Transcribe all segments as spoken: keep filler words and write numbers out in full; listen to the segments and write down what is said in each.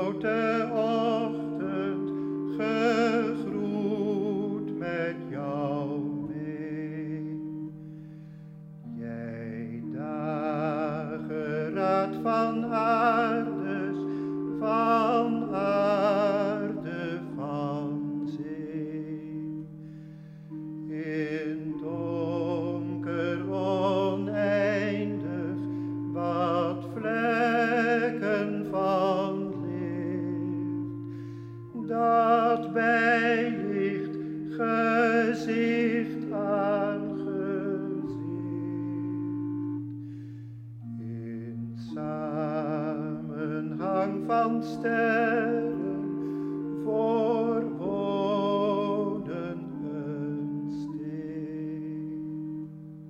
grote ochtend gegroet met jou mee. Jij dageraad van aardes, van aarde, van zee. In donker oneindig, wat vlekken van licht, dat bijlicht gezicht aan gezicht. In samenhang van sterren voorwonen een steen.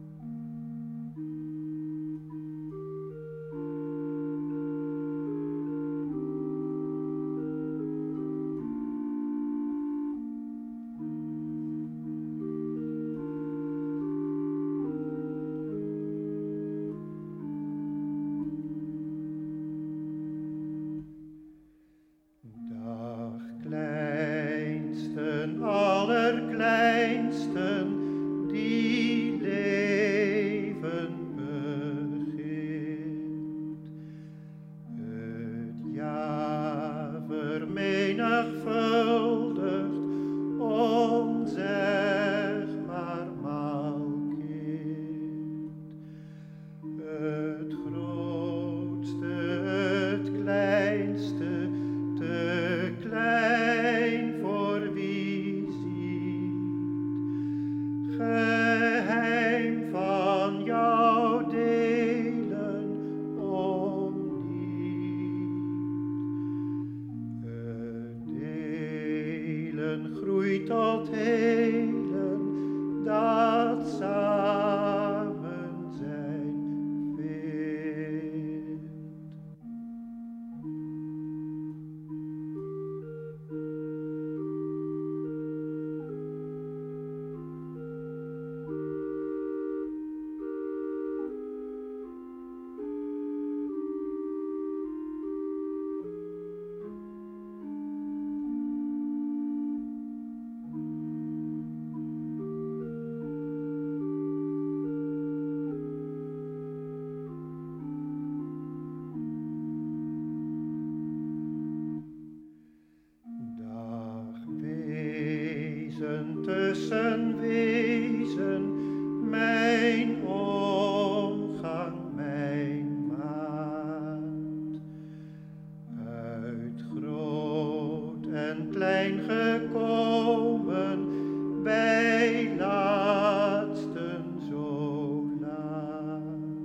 Dag kleinsten, allerkleinsten, die leven begint. Het jaar vermenigvuldigt onzegbaar maalkind. Het grootste, het kleinste, te klein voor wie ziet, geheim van jou delen om niet. Het delen groeit tot helen, dat samen zijn vindt. Wezen tussen wezen, mijn omgang, mijn maat. Uit groot en klein gekomen, bij laatsten zo laat.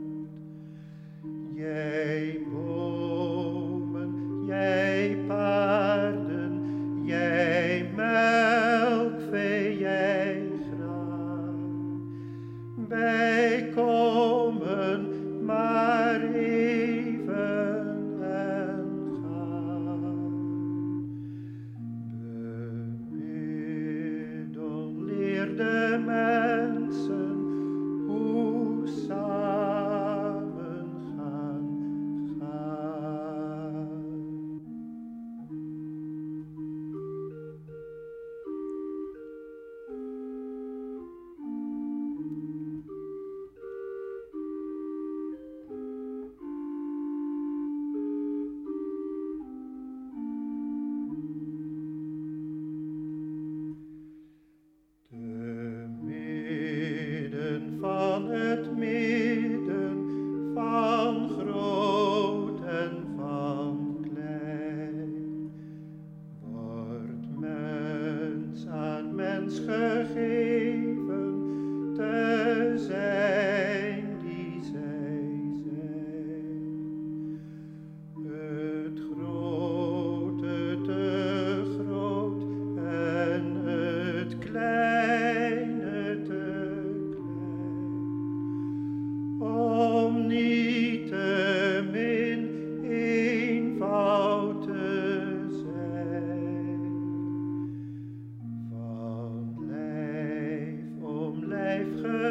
Jij bomen, jij paarden, jij melkvee, jij graan. Wij komen maar even en gaan. Bemiddel leer de mensen hoe samen gaan gaan. Van het midden, van groot en van klein, wordt mens aan mens gegeven, te zijn die zij zijn. Het grote te groot en het kleine te om niettemin eenvoud te zijn. Van lijf om lijf